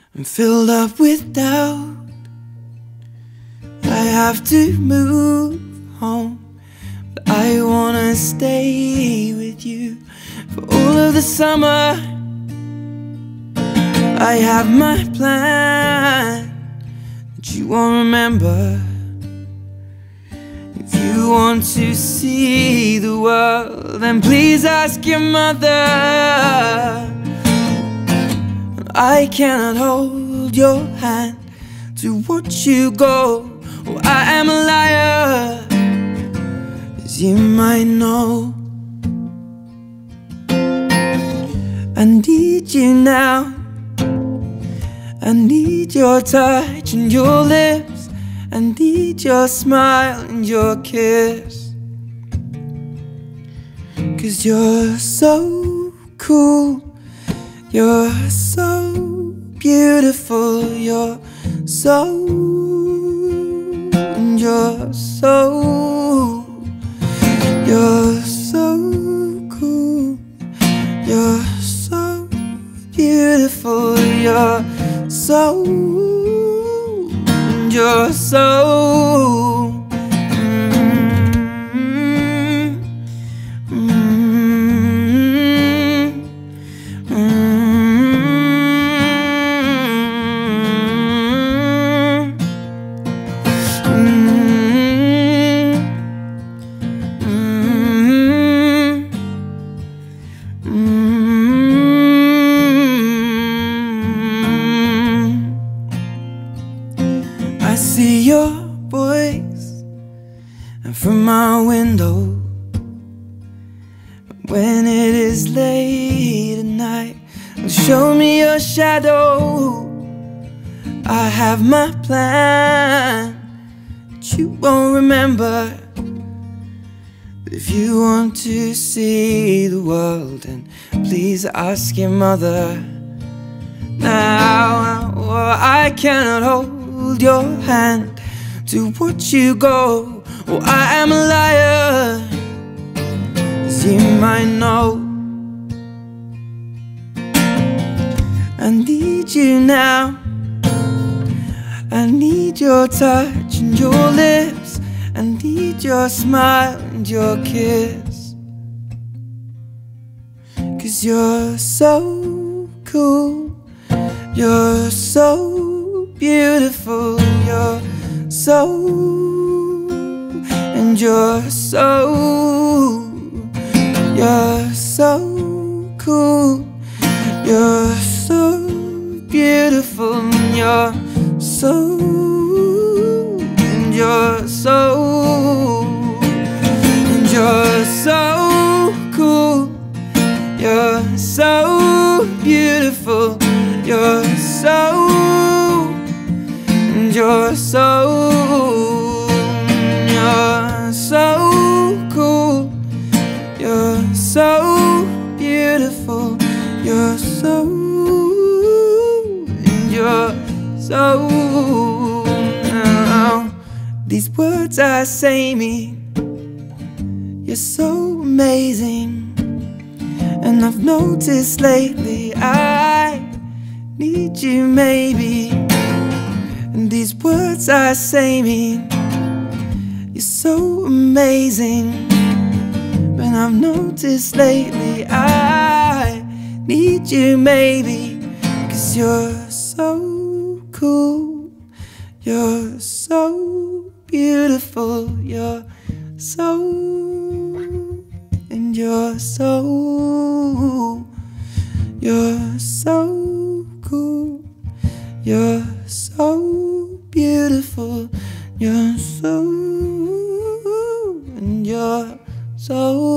I'm filled up with doubt. I have to move home, but I wanna stay with you for all of the summer. I have my plan that you won't remember. If you want to see the world, then please ask your mother. I cannot hold your hand to watch you go. Oh, I am a liar, as you might know. I need you now. I need your touch and your lips. I need your smile and your kiss. 'Cause you're so cool, you're so beautiful, you're so, and you're so cool, you're so beautiful, you're so, and you're so. I see your voice and from my window, but when it is late at night, show me your shadow. I have my plan that you won't remember. But if you want to see the world, then please ask your mother. Now, I cannot hold your hand to watch you go. Oh, I am a liar, as you might know. I need you now. I need your touch and your lips. I need your smile and your kiss. 'Cause you're so cool, you're so beautiful, you're so, and you're so cool, you're so beautiful, and you're so, and you're so, and you're so cool, you're so beautiful, you're so, and you're so, you're so cool, you're so beautiful, you're so, and you're so. Now, these words I say mean you're so amazing. And I've noticed lately I need you maybe. And these words I say mean you're so amazing. And I've noticed lately I need you maybe. 'Cause you're so cool, you're so beautiful, you're so, and you're so cool, you're so beautiful, you're so, and you're so